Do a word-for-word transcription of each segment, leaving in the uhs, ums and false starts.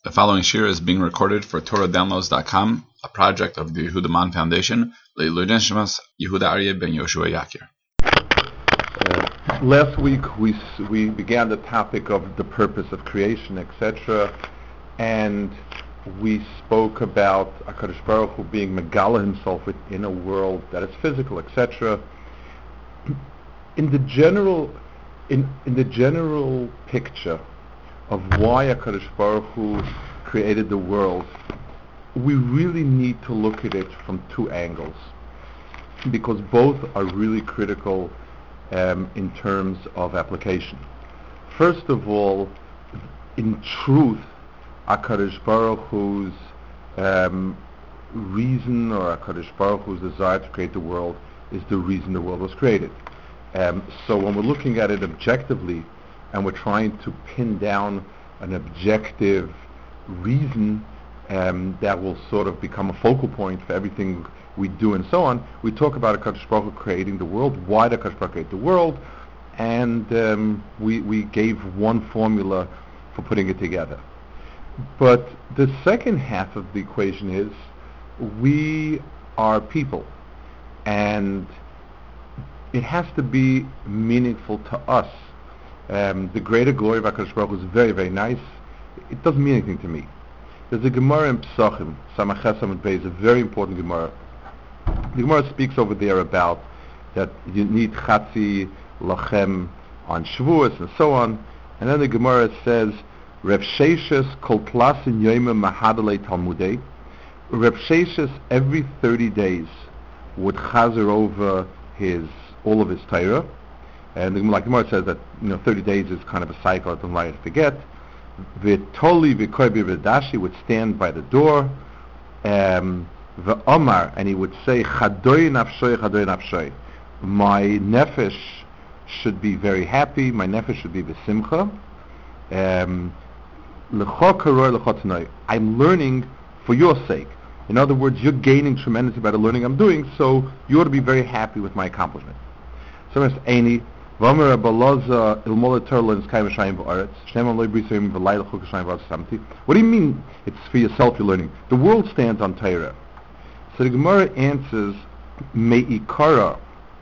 The following shir is being recorded for Torah Downloads dot com, a project of the Yehuda Man Foundation, Leilui Neshmas Yehuda Aryeh ben Yoshua Yakir. Uh, last week we we began the topic of the purpose of creation, et cetera, and we spoke about HaKadosh Baruch Hu being Megala himself within a world that is physical, et cetera. In the general, in in the general picture of why HaKadosh Baruch Hu created the world, we really need to look at it from two angles, because both are really critical um, in terms of application. First of all, in truth, HaKadosh Baruch Hu's um, reason, or HaKadosh Baruch Hu's desire to create the world, is the reason the world was created. Um, so when we're looking at it objectively, and we're trying to pin down an objective reason um, that will sort of become a focal point for everything we do and so on, we talk about HaKadosh Baruch Hu creating the world, why did HaKadosh Baruch Hu create the world, and um, we, we gave one formula for putting it together. But the second half of the equation is, we are people, and it has to be meaningful to us. Um, the greater glory of HaKadosh Baruch Hu is very, very nice. It doesn't mean anything to me. There's a Gemara in Psachim, Samach Samad Beis, a very important Gemara. The Gemara speaks over there about that you need Chatzi Lachem on Shavuos and so on. And then the Gemara says, Reb Sheshes Kol Klasin Yoyma Mahadalei Talmudei. Reb Sheshes every thirty days would chazer over his all of his Torah. And the, like the Gemara says that, you know, thirty days is kind of a cycle that the lion forget. V'toli v'koibi v'dashi would stand by the door. Um, V'omar, and he would say, Chadoi nafshoi, Chadoi nafshoi. My nefesh should be very happy. My nefesh should be v'simcha. Um, L'cho karoi, l'cho tanoi. I'm learning for your sake. In other words, you're gaining tremendously by the learning I'm doing, so you ought to be very happy with my accomplishment. So it's Eini. What do you mean it's for yourself you're learning? The world stands on Torah. So the Gemara answers, Me'ikara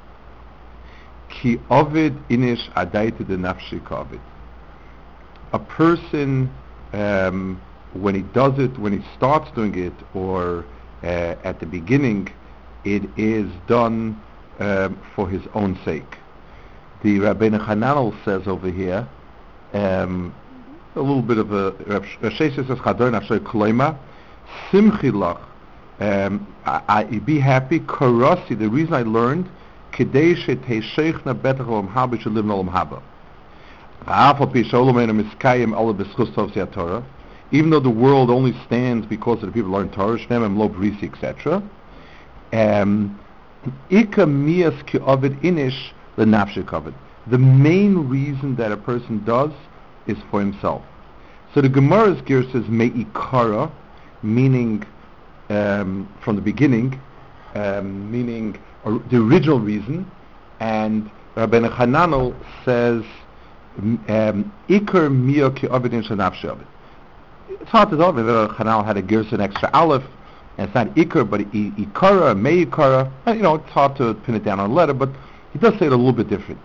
ki ovid inish adaita de nafshi kavid. A person, um, when he does it, when he starts doing it, or uh, at the beginning, it is done um, for his own sake. The Rabbeinu Hananel says over here, um, a little bit of a Rav Sheshes says, Chador nafshoi kloima, simchi lach, um, I, I be happy, karasi, the reason I learned, kedei shetesheichna betach olam haba, should live in olam haba. V'afal pi sholom enu miskayim ala b'schus tov siyat Torah, even though the world only stands because of the people who learn Torah, shnem em lo brisi, et cetera. Um, Ika mias ki ovid inish, the nafshik covered. The main reason that a person does is for himself. So the Gemara's gear says me'ikara, meaning um, from the beginning, um, meaning or the original reason, and Rabbeinu Hananel says um, ikar miya ki avidin shanafshavid. It's hard to tell. Rabbeinu Hananel had a gear an extra aleph, and it's not ikar but ikara, me'ikara. You know, it's hard to pin it down on a letter, but he does say it a little bit different.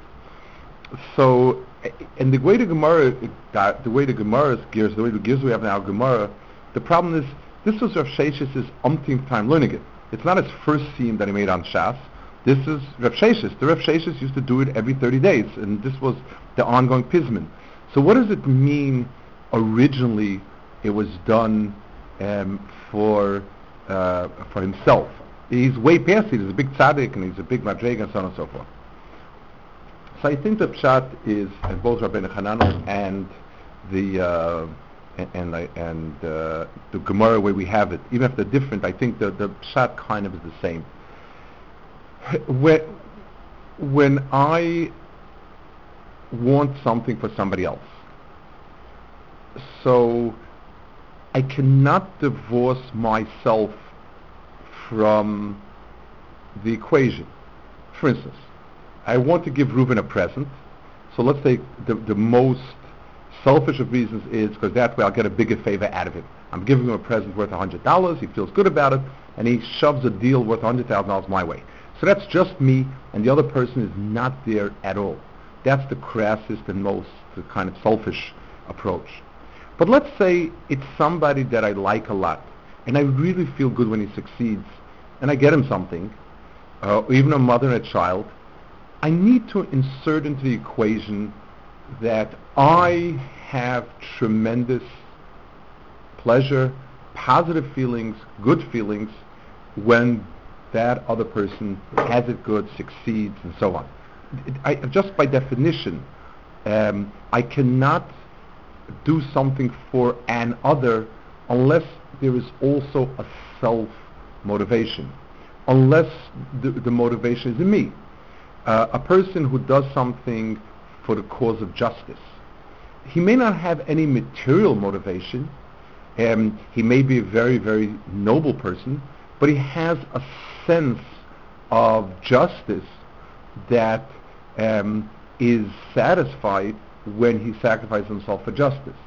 So, and the way the Gemara, the way the Gemara gears, the way the gears we have now Gemara, the problem is, this was Rav Sheshes' umpteenth time learning it. It's not his first seam that he made on Shas. This is Rav Sheshes. The Rav Sheshes used to do it every thirty days, and this was the ongoing pismin. So what does it mean originally it was done um, for uh, for himself? He's way past it. He's a big tzaddik, and he's a big madrega, and so on and so forth. So I think the pshat is, and both Rabbeinu Hananel and the uh, and and, and uh, the Gemara where we have it, even if they're different, I think the the pshat kind of is the same. When when I want something for somebody else, so I cannot divorce myself from the equation. For instance, I want to give Reuben a present, so let's take the, the most selfish of reasons is because that way I'll get a bigger favor out of him. I'm giving him a present worth one hundred dollars, he feels good about it, and he shoves a deal worth one hundred thousand dollars my way. So that's just me, and the other person is not there at all. That's the crassest and most the kind of selfish approach. But let's say it's somebody that I like a lot, and I really feel good when he succeeds, and I get him something, uh, or even a mother and a child. I need to insert into the equation that I have tremendous pleasure, positive feelings, good feelings when that other person has it good, succeeds, and so on. It, I, just by definition, um, I cannot do something for an other unless there is also a self-motivation, unless the, the motivation is in me. Uh, a person who does something for the cause of justice, he may not have any material motivation. Um, he may be a very, very noble person, but he has a sense of justice that um, is satisfied when he sacrifices himself for justice.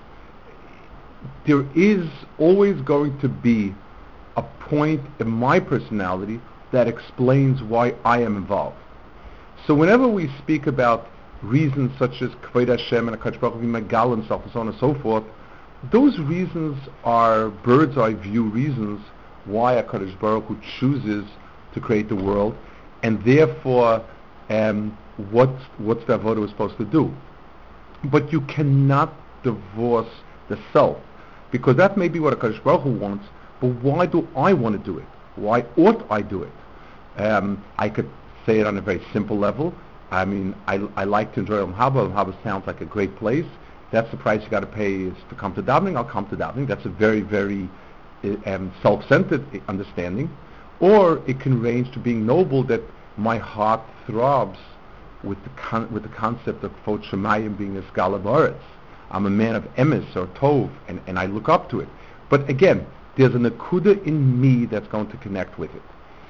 There is always going to be a point in my personality that explains why I am involved. So whenever we speak about reasons such as Kvod Hashem and HaKadosh Baruch Hu Megal himself and so on and so forth, those reasons are bird's eye view reasons why HaKadosh Baruch Hu chooses to create the world, and therefore um, what, what's the avodah we're supposed to do. But you cannot divorce the self, because that may be what HaKadosh Baruch Hu wants, but why do I want to do it? Why ought I do it? Um, I could say it on a very simple level. I mean, I, I like to enjoy Olam Haba. Olam Haba sounds like a great place. That's the price you got to pay is to come to davening. I'll come to davening. That's a very, very uh, um, self-centered understanding. Or it can range to being noble, that my heart throbs with the con- with the concept of Kvod Shemayim being a Skala B'Aretz. I'm a man of emes or tov, and, and I look up to it. But again, there's an akuda in me that's going to connect with it.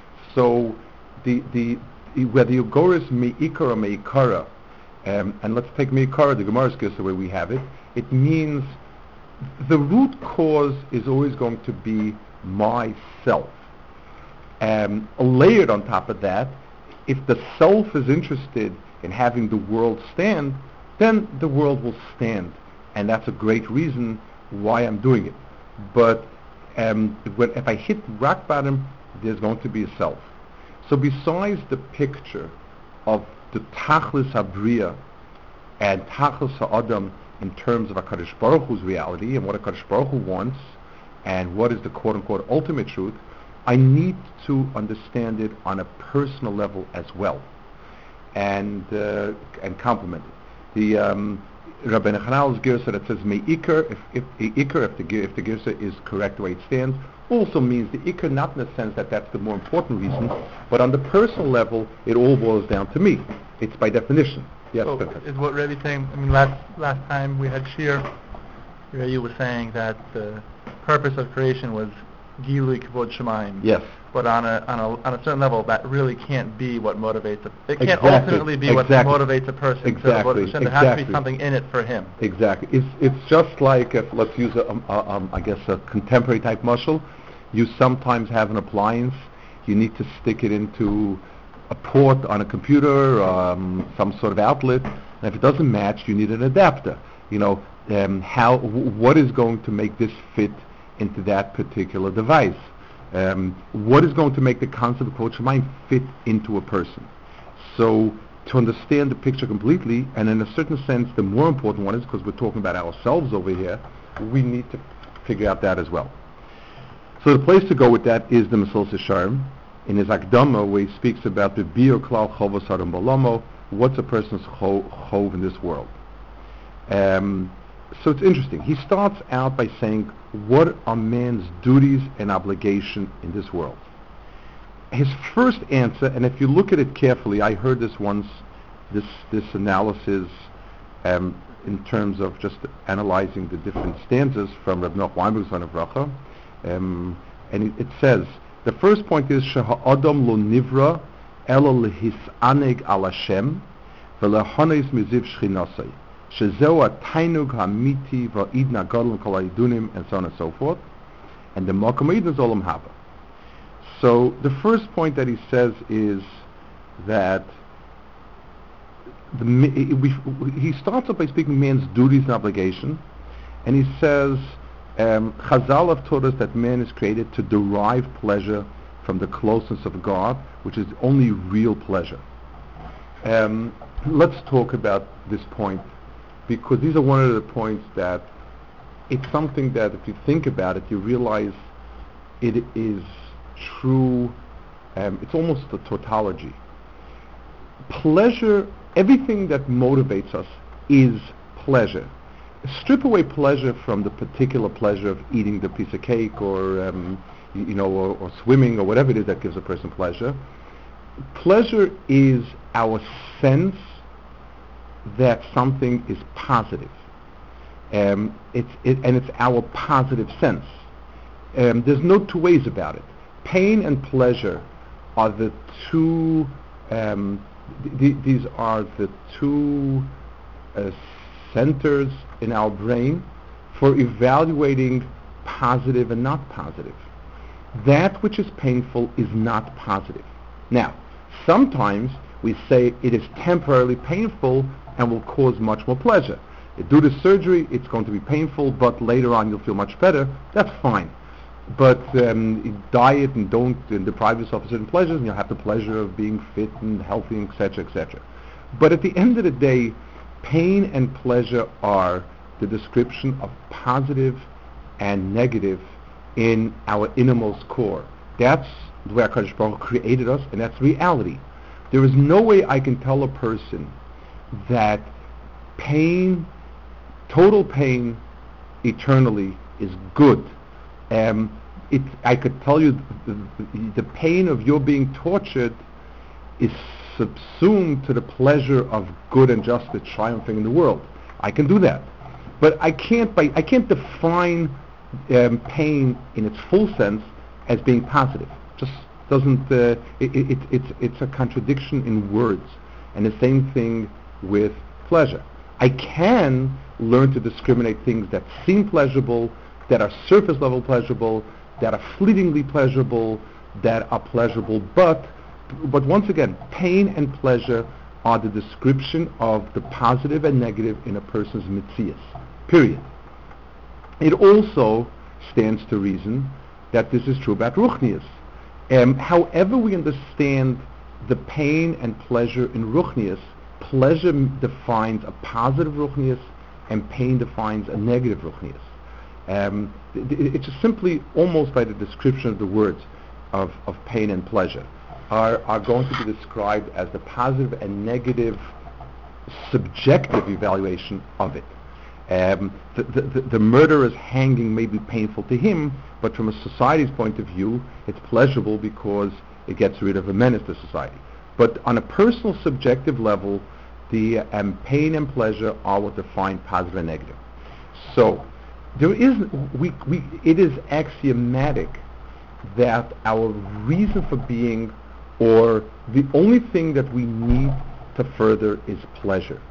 So the the whether you go as me'ikar or me'ikara, um, and let's take me'ikara, the Gemara gives the way we have it, it means the root cause is always going to be myself. Um, layered on top of that, if the self is interested in having the world stand, then the world will stand. And that's a great reason why I'm doing it. But um, when, if I hit rock bottom, there's going to be a self. So besides the picture of the Tachlis HaBriya and Tachlis HaAdam in terms of HaKadosh Baruch Hu's reality and what HaKadosh Baruch Hu wants and what is the quote-unquote ultimate truth, I need to understand it on a personal level as well and uh, and complement it. The um, Rabbi Nechanal's Girsa that says Me'ikar, if, if, Ikar, if the, if the Girsa is correct the way it stands, also means the Ikar, not in the sense that that's the more important reason, but on the personal level, it all boils down to me. It's by definition. Yes, so is what Rebbe's saying, I mean, last last time we had Shir, Rebbe was saying that the purpose of creation was Gilui Kvod Shemayim. Yes. But on a on a on a certain level, that really can't be what motivates a. It can't Exactly. ultimately be Exactly. what motivates a person. Exactly. To Hashem. There Exactly. has to be something in it for him. Exactly. It's it's just like if, let's use a, um, a, um, I guess a contemporary type muscle. You sometimes have an appliance. You need to stick it into a port on a computer, um, some sort of outlet, and if it doesn't match, you need an adapter. You know, um, how w- what is going to make this fit into that particular device? Um, what is going to make the concept of Kvod Shemayim fit into a person? So to understand the picture completely, and in a certain sense, the more important one is, because we're talking about ourselves over here, we need to figure out that as well. So the place to go with that is the Mesilas Yesharim, in his Akdama, where he speaks about the Bir Klal Chovos Adam Balamo, what's a person's cho- chov in this world. Um, so it's interesting. He starts out by saying, what are man's duties and obligation in this world? His first answer, and if you look at it carefully, I heard this once, this this analysis um, in terms of just analyzing the different stanzas from Reb Noach Weinberg's Son of Bracha, um, and it, it says, the first point is, Sheha'adam lo nivra elo lehisaneg al Hashem v'lehones miziv shchinasei. Shezeu ha'tainug ha'amiti va'idn ha'gadol kol ha'yidunim, and so on and so forth. And the Makom ha'idn is olam haba. So the first point that he says is that the, we, he starts off by speaking man's duties and obligation, and he says um, Chazal have taught us that man is created to derive pleasure from the closeness of God, which is the only real pleasure. Um, let's talk about this point, because these are one of the points that it's something that if you think about it, you realize it is true. Um, it's almost a tautology. Pleasure, everything that motivates us is pleasure. Strip away pleasure from the particular pleasure of eating the piece of cake or um, you, you know, or, or swimming or whatever it is that gives a person pleasure. Pleasure is our sense that something is positive. Um, it's it, and it's our positive sense. Um, there's no two ways about it. Pain and pleasure are the two. Um, th- th- these are the two uh, centers in our brain for evaluating positive and not positive. That which is painful is not positive. Now, sometimes we say it is temporarily painful and will cause much more pleasure. You do the surgery, it's going to be painful, but later on you'll feel much better. That's fine. But um, diet and don't and deprive yourself of certain pleasures, and you'll have the pleasure of being fit and healthy, et cetera, et cetera. But at the end of the day, pain and pleasure are the description of positive and negative in our innermost core. That's the way HaKadosh Baruch Hu created us, and that's reality. There is no way I can tell a person that pain, total pain, eternally is good. Um, it, I could tell you the, the, the pain of your being tortured is subsumed to the pleasure of good and justice triumphing in the world. I can do that, but I can't. By, I can't define um, pain in its full sense as being positive. Just doesn't. Uh, it, it, it, it's it's a contradiction in words, and the same thing with pleasure. I can learn to discriminate things that seem pleasurable, that are surface level pleasurable, that are fleetingly pleasurable, that are pleasurable, but but once again, pain and pleasure are the description of the positive and negative in a person's mitzias, period. It also stands to reason that this is true about ruchnias. Um, however we understand the pain and pleasure in ruchnias, pleasure m- defines a positive ruchnias and pain defines a negative ruchnias. Um, th- th- it's just simply almost by the description of the words of, of pain and pleasure are, are going to be described as the positive and negative subjective evaluation of it. Um, the, the, the, the murderer's hanging may be painful to him, but from a society's point of view, it's pleasurable because it gets rid of a menace to society. But on a personal subjective level, the um, pain and pleasure are what define positive and negative. So there is, we, we, it is axiomatic that our reason for being, or the only thing that we need to further, is pleasure.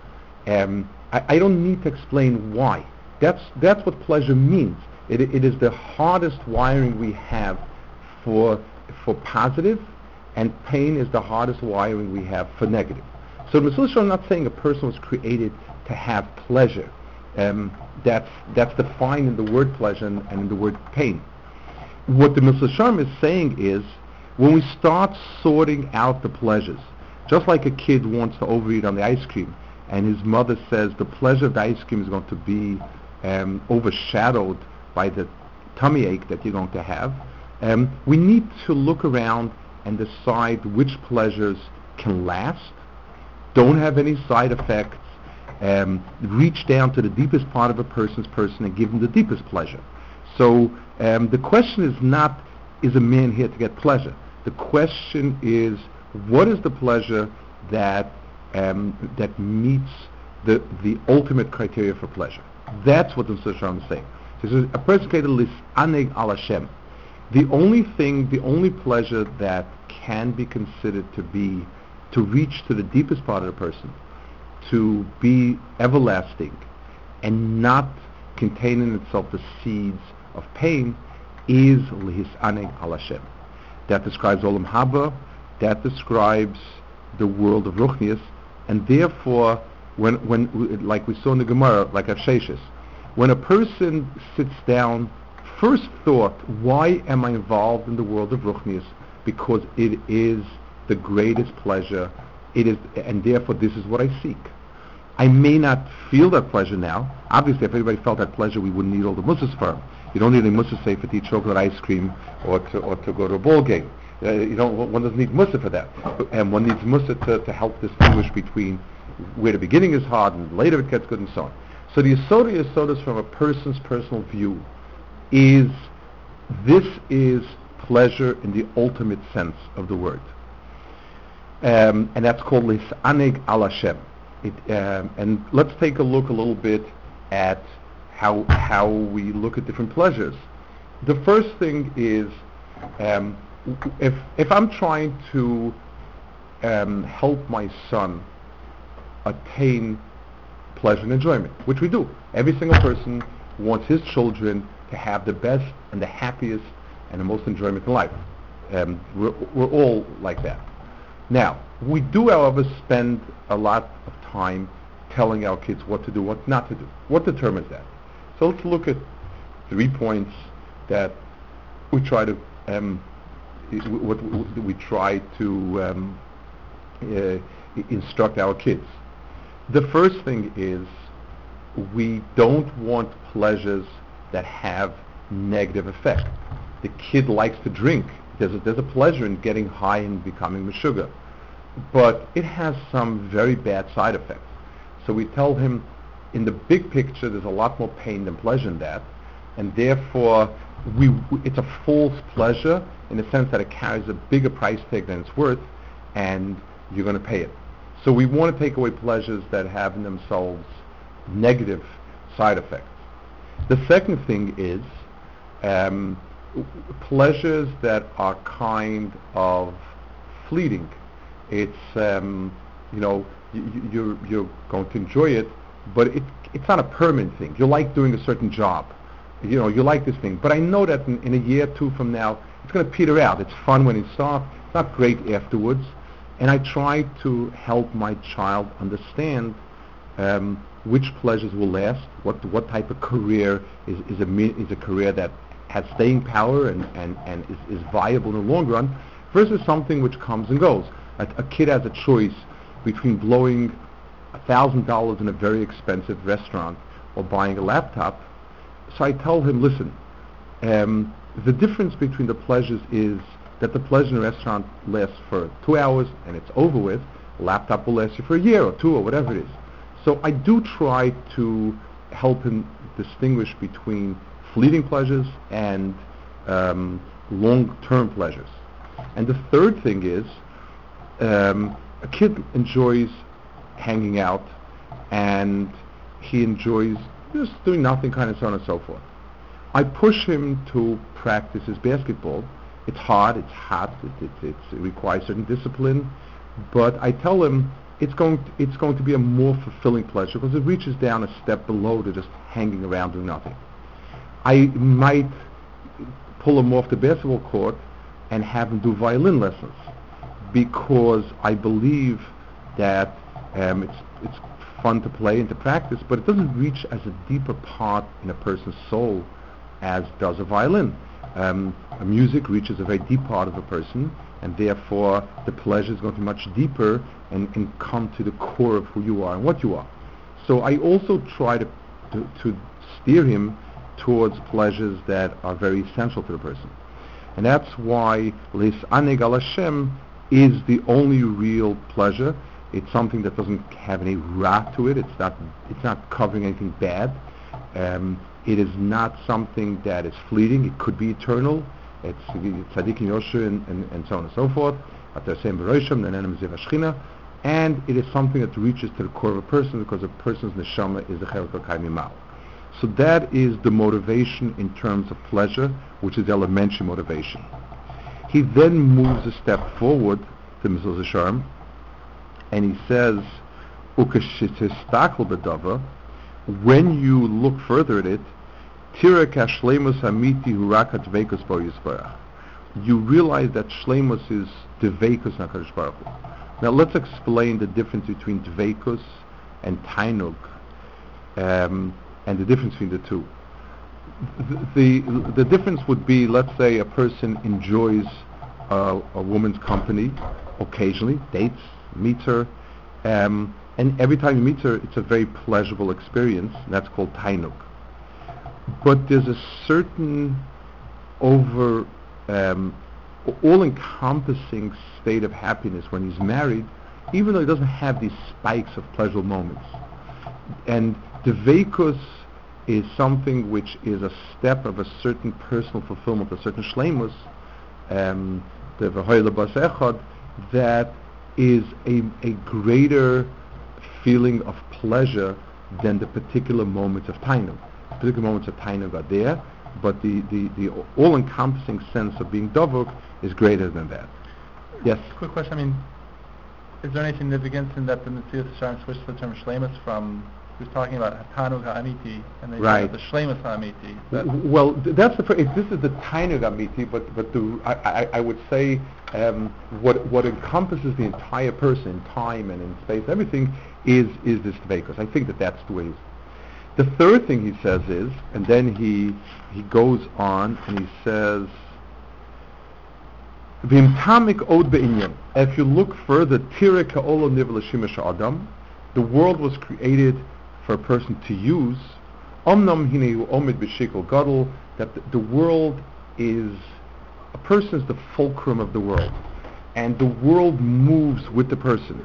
Um, I, I don't need to explain why. That's that's what pleasure means. It, it is the hardest wiring we have for for positive, and pain is the hardest wiring we have for negative. So the Mesilas Yesharim, I'm not saying a person was created to have pleasure. Um, that's that's defined in the word pleasure and, and in the word pain. What the Mesilas Yesharim is saying is, when we start sorting out the pleasures, just like a kid wants to overeat on the ice cream, and his mother says the pleasure of the ice cream is going to be um, overshadowed by the tummy ache that you're going to have, um, we need to look around and decide which pleasures can last, don't have any side effects, um, reach down to the deepest part of a person's person and give them the deepest pleasure. So um, the question is not, is a man here to get pleasure? The question is, what is the pleasure that um, that meets the the ultimate criteria for pleasure? That's what the Mesilas Yesharim is saying. He says, a person created lisaneg al Hashem. The only thing, the only pleasure that can be considered to be, to reach to the deepest part of the person, to be everlasting and not contain in itself the seeds of pain is Lihisaneg al Hashem. That describes Olam Haba, that describes the world of Ruchnius, and therefore, when, when, like we saw in the Gemara, like Avsheshis, when a person sits down, first thought, why am I involved in the world of Ruchnius? Because it is the greatest pleasure, it is, and therefore this is what I seek. I may not feel that pleasure now. Obviously, if everybody felt that pleasure, we wouldn't need all the mussas for him. You don't need any mussas, say, to eat chocolate ice cream or to, or to go to a ball game. Uh, you don't, one doesn't need mussar for that. And one needs mussar to, to help distinguish between where the beginning is hard and later it gets good and so on. So the Yesod Yesodas from a person's personal view is, this is pleasure in the ultimate sense of the word. Um, and that's called Lisaneg al Hashem. It, um, and let's take a look a little bit at how how we look at different pleasures. The first thing is, um, if if I'm trying to um, help my son attain pleasure and enjoyment, which we do. Every single person wants his children to have the best and the happiest and the most enjoyment in life. Um, we're, we're all like that. Now, we do, however, spend a lot of time telling our kids what to do, what not to do. What determines that? So let's look at three points that we try to um, what we try to um, uh, instruct our kids. The first thing is, we don't want pleasures that have negative effect. The kid likes to drink. There's a, there's a pleasure in getting high and becoming meshuggah, but it has some very bad side effects. So we tell him, in the big picture, there's a lot more pain than pleasure in that, and therefore we, it's a false pleasure in the sense that it carries a bigger price tag than it's worth, and you're going to pay it. So we want to take away pleasures that have in themselves negative side effects. The second thing is um, pleasures that are kind of fleeting. It's um, you know you, you're you're going to enjoy it, but it it's not a permanent thing. You like doing a certain job, you know you like this thing, but I know that in, in a year or two from now it's going to peter out. It's fun when it's off, it's not great afterwards, and I try to help my child understand um, which pleasures will last, what what type of career is is a is a career that has staying power and and and is, is viable in the long run, versus something which comes and goes. A, a kid has a choice between blowing a thousand dollars in a very expensive restaurant or buying a laptop. So I tell him, listen, um, the difference between the pleasures is that the pleasure in a restaurant lasts for two hours and it's over with. A laptop will last you for a year or two or whatever it is. So I do try to help him distinguish between fleeting pleasures and um, long-term pleasures. And the third thing is, um, a kid enjoys hanging out, and he enjoys just doing nothing, kind of so on and so forth. I push him to practice his basketball. It's hard, it's hot, it, it, it requires certain discipline, but I tell him it's going to, it's going to be a more fulfilling pleasure because it reaches down a step below to just hanging around doing nothing. I might pull him off the basketball court and have him do violin lessons, because I believe that um, it's it's fun to play and to practice, but it doesn't reach as a deeper part in a person's soul as does a violin. Um, a music reaches a very deep part of a person, and therefore the pleasure is going to be much deeper and, and come to the core of who you are and what you are. So I also try to to, to steer him towards pleasures that are very essential to the person. And that's why Lisaneg al Hashem is the only real pleasure. It's something that doesn't have any ra to it. It's not it's not covering anything bad. Um, it is not something that is fleeting. It could be eternal. It's tzaddik and yosher and, and, and so on and so forth. And it is something that reaches to the core of a person, because a person's neshama is the chelik hakayim mimal. So that is the motivation in terms of pleasure, which is the elementary motivation. He then moves a step forward to Mezuzah Sharm, and he says, ukeshitistakel bedava, when you look further at it, tira kashlemus amiti hurakat vekus bo yisbarach. You realize that shlemus is dveikus HaKadosh Baruch Hu. Now let's explain the difference between dveikus and tainug, um, and the difference between the two. The, the the difference would be, let's say a person enjoys uh, a woman's company occasionally, dates, meets her, um, and every time you meet her, it's a very pleasurable experience. And that's called tainug. But there's a certain over um, all-encompassing state of happiness when he's married, even though he doesn't have these spikes of pleasurable moments. And the dveikus is something which is a step of a certain personal fulfillment, a certain shleimus, um, the v'hoyle bas echad, that is a, a greater feeling of pleasure than the particular moments of tainug. The particular moments of tainug are there, but the, the, the all-encompassing sense of being dovuk is greater than that. Yes? Quick question, I mean, is there any significance in that the Metzias Sharm switched the term shleimus from, he was talking about Tanug HaAmiti, and they right. said the Shleimus HaAmiti. W- well, th- that's the fir- this is the Tanug HaAmiti, but but the I, I, I would say um, what what encompasses the entire person in time and in space, everything is is this dveikus. I think that that's the way. The third thing he says is, and then he he goes on and he says, V'imtamik od be'inyan. If you look further, Tira ka'olo niv l'shimesh adam, the world was created for a person to use. Omnam hinehu omid b'shikol gadol, that the, the world is, a person is the fulcrum of the world, and the world moves with the person.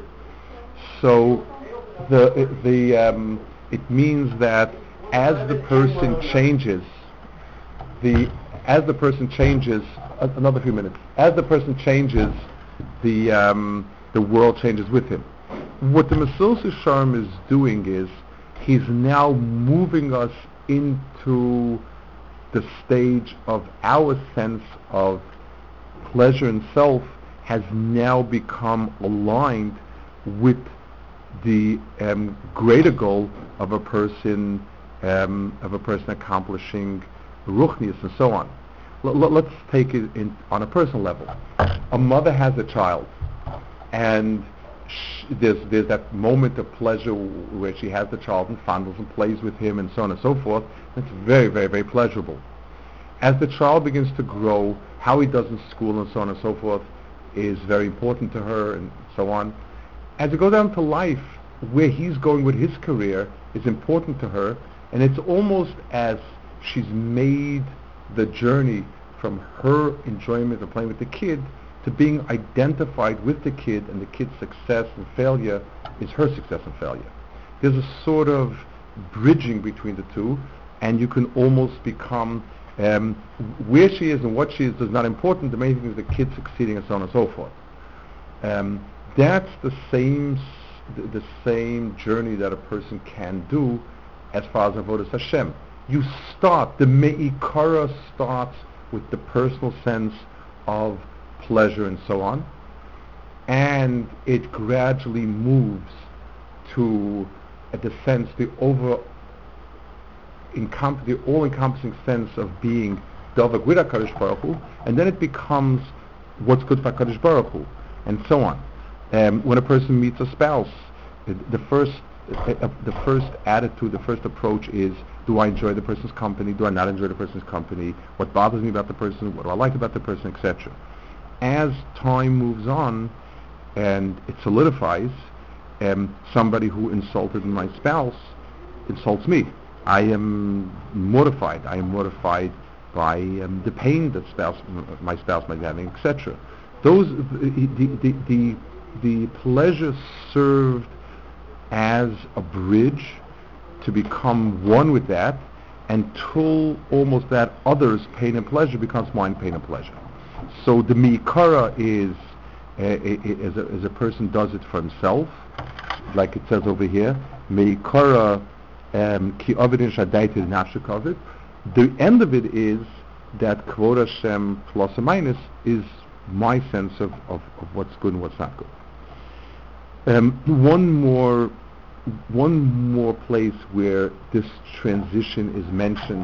So the the um, it means that as the person changes, the as the person changes, uh, another few minutes, as the person changes, the um, the world changes with him. What the Metzias Sharm is doing is, he's now moving us into the stage of our sense of pleasure and self has now become aligned with the um, greater goal of a person um, of a person accomplishing ruchnius and so on. L- l- let's take it in, on a personal level. A mother has a child, and sh- there's there's that moment of pleasure w- where she has the child and fondles and plays with him and so on and so forth. It's very, very, very pleasurable. As the child begins to grow, how he does in school and so on and so forth is very important to her and so on. As you go down to life, where he's going with his career is important to her, and it's almost as she's made the journey from her enjoyment of playing with the kid to being identified with the kid, and the kid's success and failure is her success and failure. There's a sort of bridging between the two, and you can almost become um, where she is and what she is is not important. The main thing is the kid succeeding and so on and so forth. Um, that's the same s- th- the same journey that a person can do as far as avodas Hashem. You start, the me'ikara starts with the personal sense of pleasure and so on, and it gradually moves to uh, the sense, the over encom- the all-encompassing sense of being davak with HaKadosh Baruch Hu, and then it becomes what's good for HaKadosh Baruch Hu, and so on. Um, when a person meets a spouse, uh, the first uh, uh, the first attitude, the first approach is, do I enjoy the person's company? Do I not enjoy the person's company? What bothers me about the person? What do I like about the person, et cetera. As time moves on and it solidifies, um, somebody who insulted my spouse insults me. I am mortified. I am mortified by um, the pain that spouse, m- my spouse might be having, et cetera. Those the the, the the pleasure served as a bridge to become one with that, until almost that other's pain and pleasure becomes mine pain and pleasure. So the mi'ikara is, uh, I- I- as, a, as a person does it for himself, like it says over here, mi'ikara ki avidin shadaitis nafshikavid. The end of it is that kvod Hashem plus or minus is my sense of, of, of what's good and what's not good. Um, one more one more place where this transition is mentioned,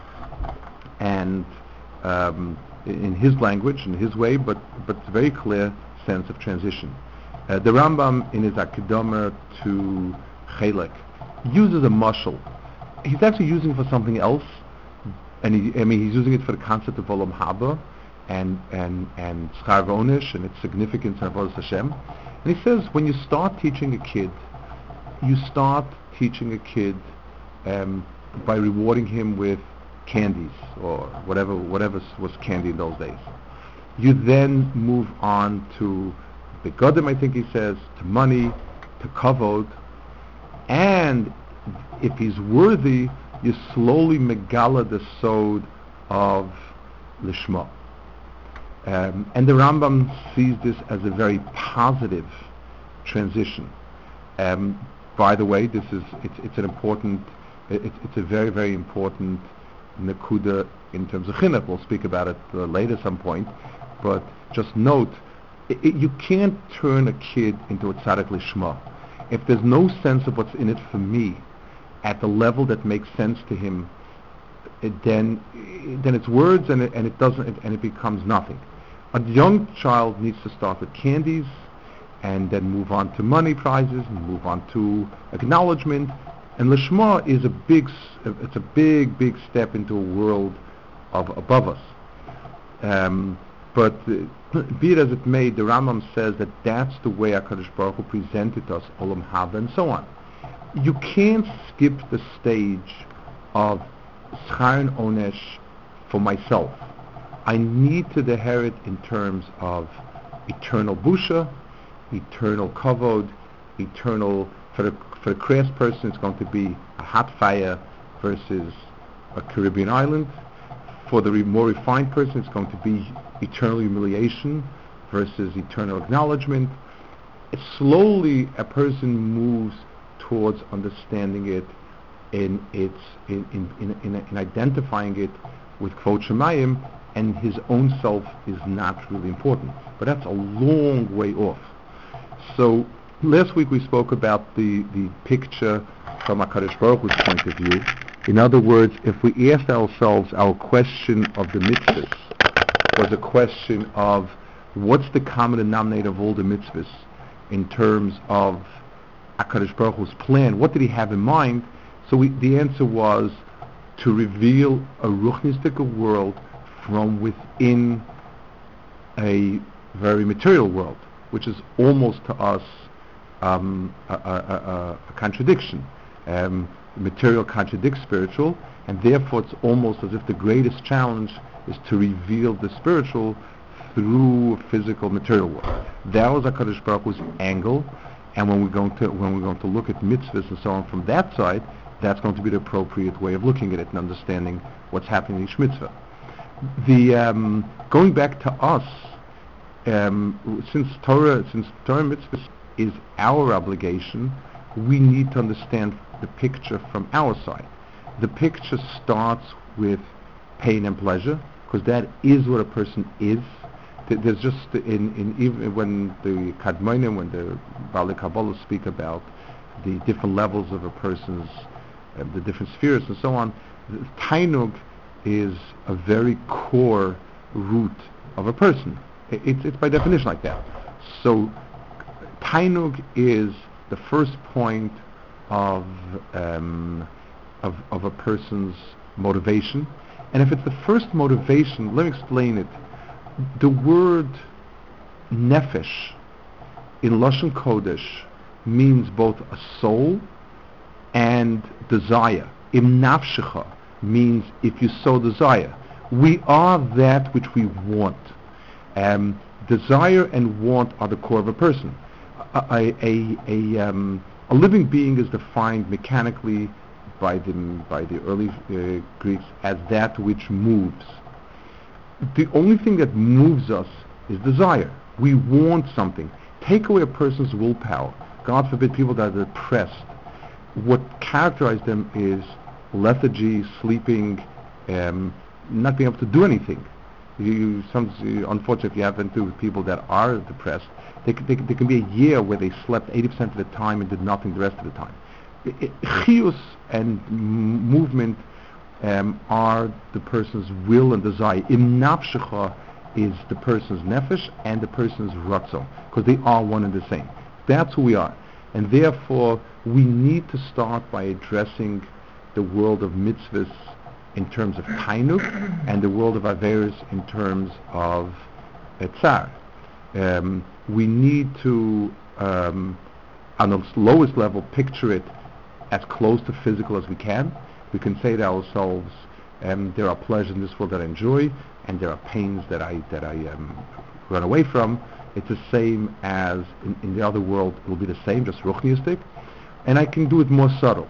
and um, in his language, in his way, but but it's a very clear sense of transition. Uh, the Rambam, in his Akadama to Chelek, uses a mashal. He's actually using it for something else, and he, I mean, he's using it for the concept of Olam Haba and and and Schar V'Onesh and its significance in Avodas Hashem. And he says, when you start teaching a kid, you start teaching a kid um, by rewarding him with candies or whatever whatever was candy in those days. You then move on to begodim, I think he says, to money, to kavod, and if he's worthy, you slowly megala the sod of lishma. Um, and the Rambam sees this as a very positive transition. Um, by the way, this is it's, it's an important, it, it's a very very important nekuda in terms of chinuch. We'll speak about it uh, later some point, but just note, it, it, you can't turn a kid into a tzaddik lishma. If there's no sense of what's in it for me at the level that makes sense to him, it then then it's words and it, and it doesn't it, and it becomes nothing. A young child needs to start with candies and then move on to money prizes and move on to acknowledgement. And lishma is a big, it's a big, big step into a world of above us. Um, but uh, be it as it may, the Rambam says that that's the way HaKadosh Baruch Hu presented us Olam Haba and so on. You can't skip the stage of Schar and Onesh for myself. I need to inherit in terms of eternal busha, eternal kavod, eternal, for the, for the crass person it's going to be a hot fire versus a Caribbean island. For the re- more refined person it's going to be eternal humiliation versus eternal acknowledgement. It slowly a person moves towards understanding it in its in in, in, in, in identifying it with Kvod Shemayim, and his own self is not really important. But that's a long way off. So last week we spoke about the, the picture from HaKadosh Baruch Hu's point of view. In other words, if we asked ourselves, our question of the mitzvahs was a question of what's the common denominator of all the mitzvahs in terms of HaKadosh Baruch Hu's plan, what did he have in mind? So we, the answer was to reveal a ruchnistic world from within a very material world, which is almost to us um, a, a, a, a contradiction. Um, material contradicts spiritual, and therefore it's almost as if the greatest challenge is to reveal the spiritual through a physical material world. That was HaKadosh Baruch Hu's angle, and when we're going to when we're going to look at mitzvahs and so on from that side, that's going to be the appropriate way of looking at it and understanding what's happening in each mitzvah. The um, going back to us, um, since Torah, since Torah mitzvah is our obligation, we need to understand the picture from our side. The picture starts with pain and pleasure, because that is what a person is. Th- there's just in, in even when the Kadmonim, when the Baalei Kabbalah speak about the different levels of a person's, uh, the different spheres and so on, Tainug is a very core root of a person. It, it's, it's by definition like that. So Tainug is the first point of, um, of of a person's motivation. And if it's the first motivation, let me explain it. The word nefesh in Lashon Kodesh means both a soul and desire. Im nafshecha means if you so desire. We are that which we want. Um, desire and want are the core of a person. A, a, a, um, a living being is defined mechanically by the, by the early uh, Greeks as that which moves. The only thing that moves us is desire. We want something. Take away a person's willpower. God forbid people that are depressed. What characterizes them is lethargy, sleeping, um, not being able to do anything. You, you, some, you unfortunately, you have been through with people that are depressed. They, they, there can be a year where they slept eighty percent of the time and did nothing the rest of the time. Chiyus and m- movement um, are the person's will and desire. Im nafshecha is the person's nefesh and the person's ratzon, because they are one and the same. That's who we are. And therefore, we need to start by addressing the world of mitzvahs in terms of tainuk and the world of averos in terms of uh, tsar. Um, we need to, um, on the lowest level, picture it as close to physical as we can. We can say to ourselves, um, there are pleasures in this world that I enjoy, and there are pains that I that I um, run away from. It's the same as in, in the other world. It will be the same, just ruchniistic, and I can do it more subtle.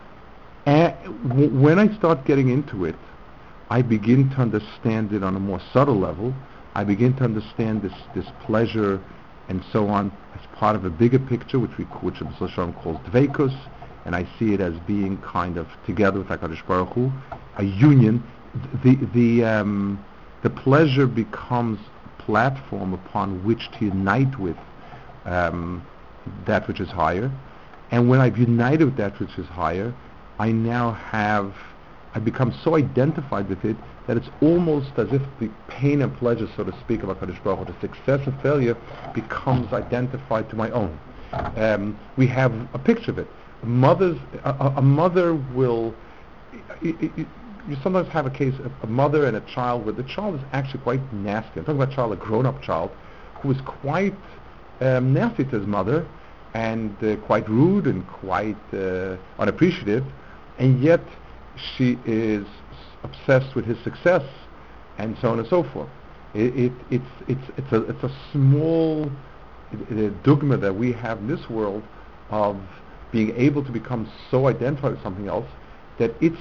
And w- when I start getting into it, I begin to understand it on a more subtle level. I begin to understand this this pleasure and so on as part of a bigger picture, which we which Moshe Shalom calls dveikus, and I see it as being kind of together with HaKadosh Baruch Hu, a union. The the um, the pleasure becomes a platform upon which to unite with um, that which is higher, and when I've united with that which is higher, I now have I become so identified with it that it's almost as if the pain and pleasure, so to speak, of HaKadosh Baruch Hu, the success and failure, becomes identified to my own. Um, we have a picture of it. Mothers, a, a, a mother will. You, you, you sometimes have a case of a mother and a child where the child is actually quite nasty. I'm talking about a child, a grown-up child, who is quite um, nasty to his mother and uh, quite rude and quite uh, unappreciative, and yet she is obsessed with his success, and so on and so forth. It, it, it's it's it's a it's a small uh, dogma that we have in this world of being able to become so identified with something else that its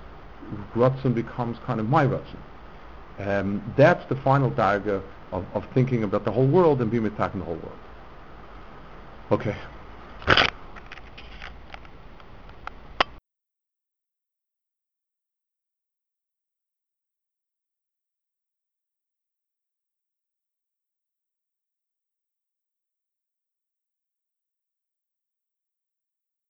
ratzon becomes kind of my ratzon. Um, that's the final darga of, of thinking about the whole world and being attacking the whole world. Okay.